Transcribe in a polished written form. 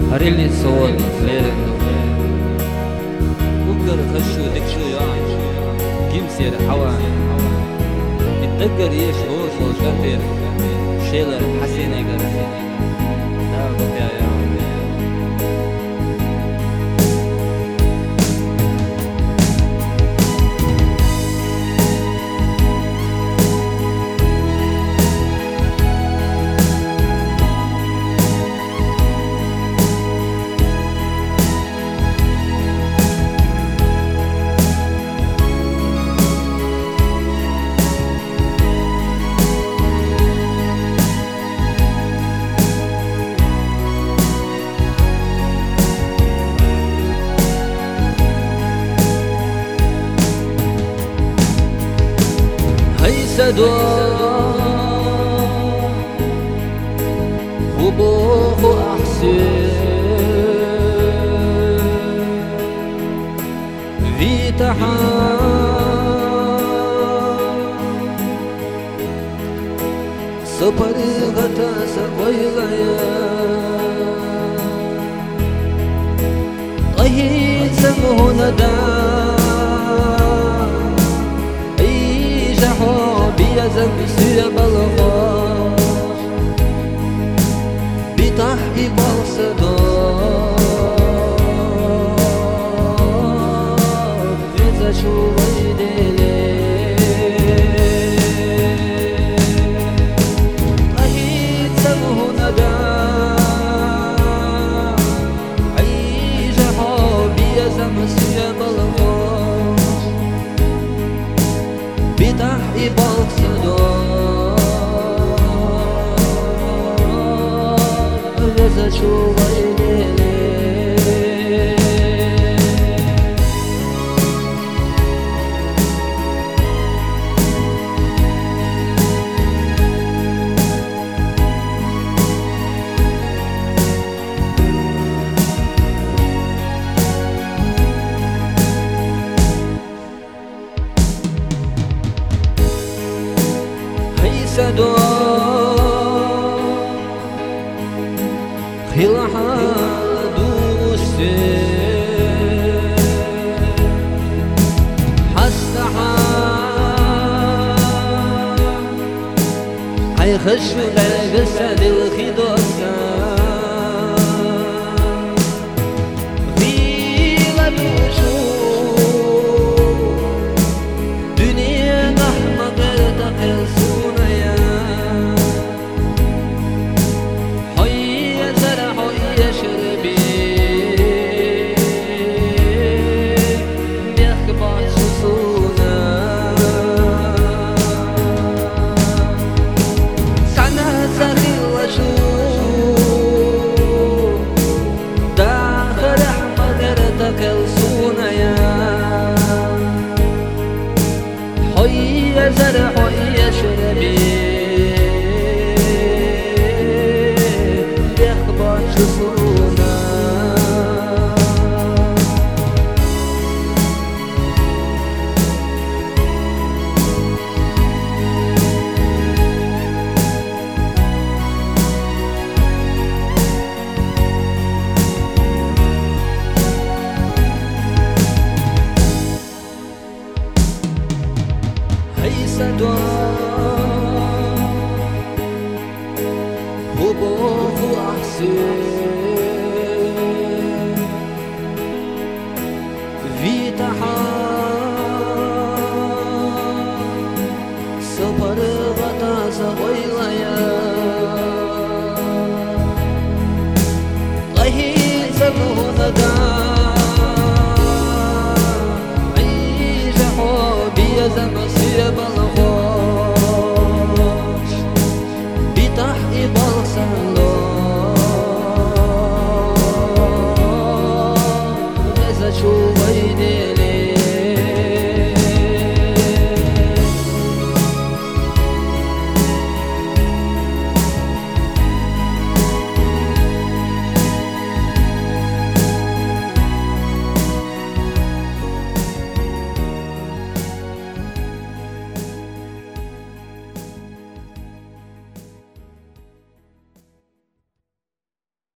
هريلي صوت ليلة وقر خشو دكشو يعيش كيم سير حوان الدقر يشغل وقتر شيلر حسيني قرر ناغب يا سدوا خبوخ أحسن في سبر غتا سقويليا طهي سمه ندى بيزن سير بالغاش بتحقي بالصداق إذا شو وجدلي أهيد سمه ندى عيش بيزن سير بالغاش بتحقي شو ويلي هي سدوا خلها دوسي حسها حيخش جسد الخدوسة غير الوجود دنيا نحن غير سونيا زرع يشربي يخبط شصونا سدوا خبوخ أحسن في سبر غتا سويليا طهي سمه ندى عيش حبي زمسي بالغاش بتحقي بالصلاة إذا شو ويدي